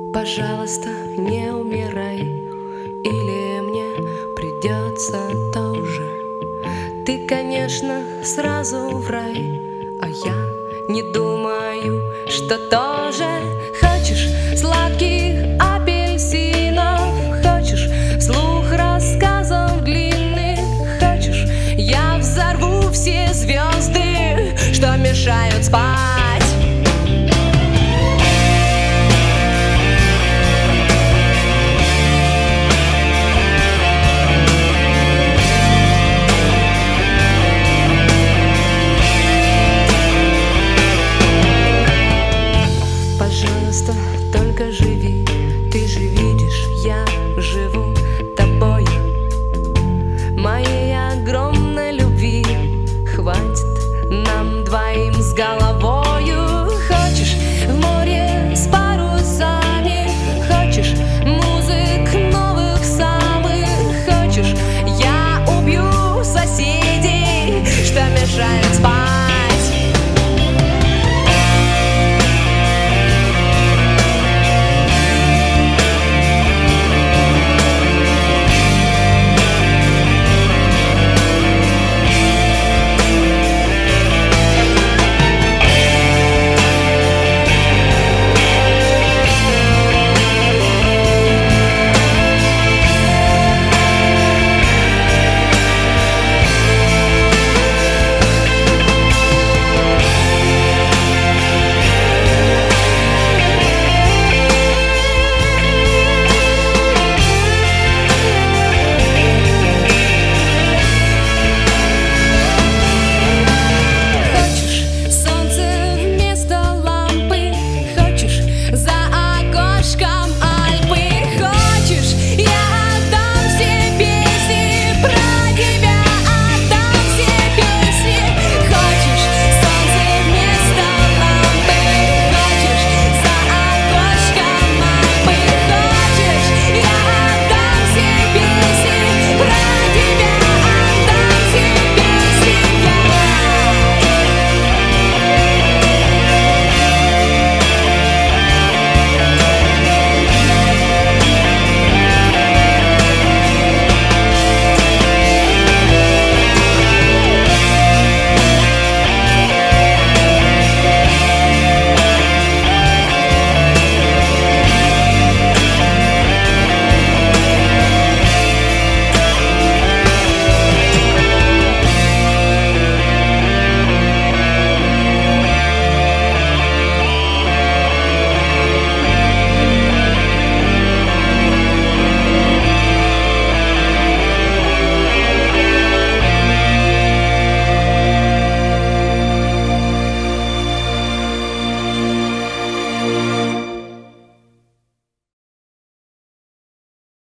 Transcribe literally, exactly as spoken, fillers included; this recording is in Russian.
Пожалуйста, не умирай, или мне придется тоже. Ты, конечно, сразу в рай, а я не думаю, что тоже. Хочешь сладких апельсинов, хочешь вслух рассказов длинных, хочешь я взорву все звезды, что мешают спать. Пожалуйста, только живи, ты же видишь, я живу.